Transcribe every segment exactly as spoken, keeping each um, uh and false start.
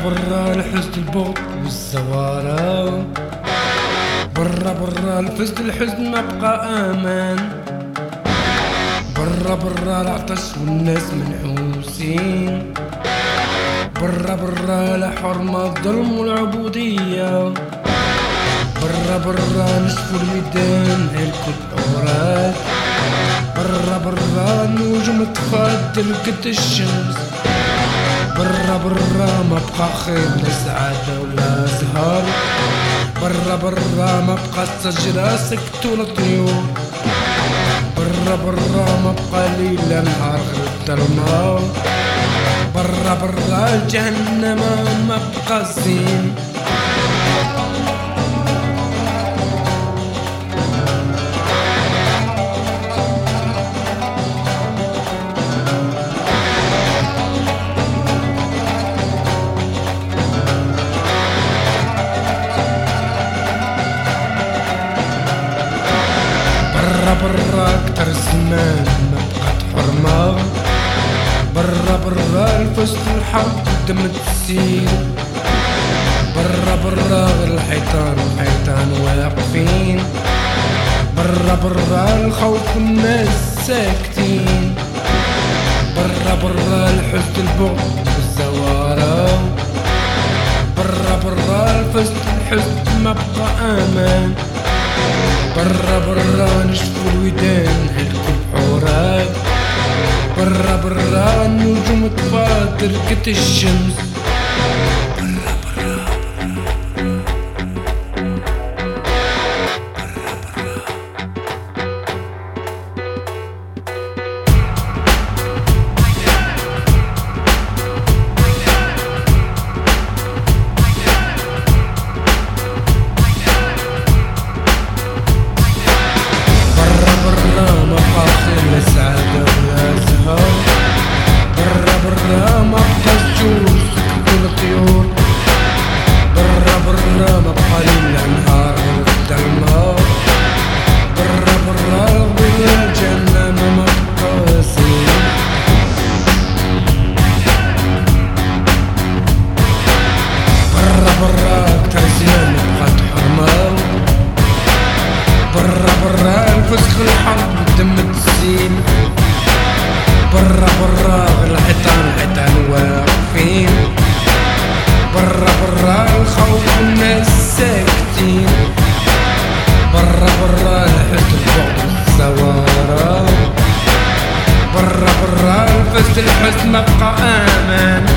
برا الحزن البغض والزوارة، برا برا الفزد الحزن ما بقى امان، برا برا العطش والناس منحوسين، برا برا لا حرمة الظلم والعبودية، برا برا نشفوا الميدان هلكوا الحورات، برا برا النجوم تفضل قد الشمس، برا برا ما بقى خير لا سعادة ولا زهر، برا برا ما بقى الشجرة سكت ولا طيور، برا برا ما بقى ليل لا نهار غير الظلمة، برا برا جهنم ما بقى زين. برا اكتر زمان ما بقات حرمة، برا برا الفسد الحرب دم تسيل، برا برا غير الحيطان الحيطان واقفين، برا برا الخوف والناس ساكتين، برا برا الحزن البغض والزوارة، برا برا الفسد الحزن ما بقى امان، برا برا نشفوا الودان هلكوا الحورات، برا برا النجوم تفاضل قد الشمس، برا برا سعادة ولا زهر، برا برا ما بقى الجوع سكت الطيور، برا برا ما بقى ليل نهار غير الظلمة، برا برا غير الجنة ما بقى زين. برا برا أكتر زمان ما بقات حرمة، برا برا الفسخ الحرب والدم تسيل، برا برا غير الحيطان الحيطان واقفين، برا برا الخوف والناس ساكتين، برا برا الحزن البغض والزوارة، برا برا الفسد الحزن ما بقى امان.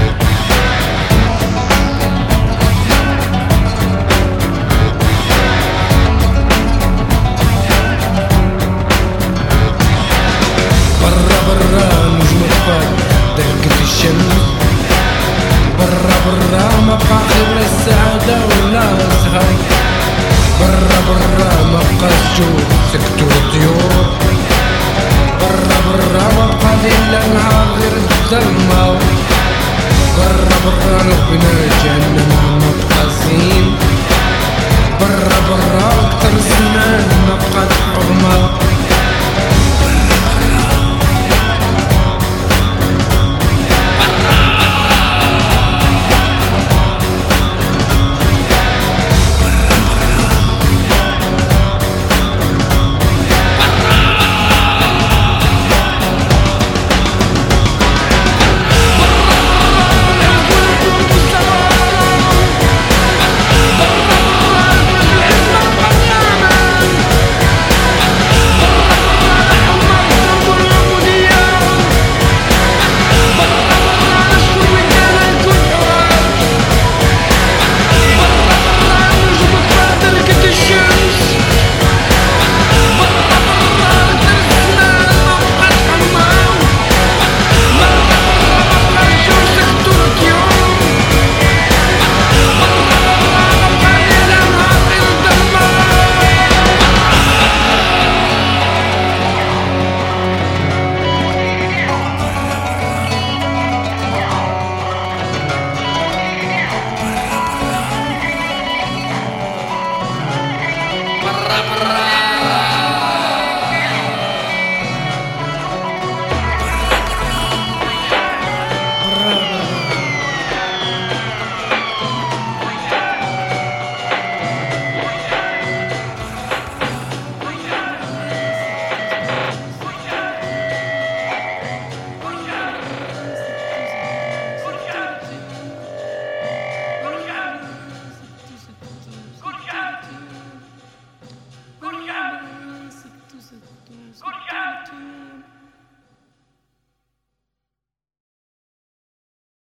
برا برا ما بقى خير لا السعادة ولا زهر، برا برا ما بقى الجوع سكتوا الطيور، برا برا ما بقى ليل لا نهار غير الظلمة، برا برا ربنا جهنم ما بقى زين، برا برا أكتر زمان ما بقات حرمة.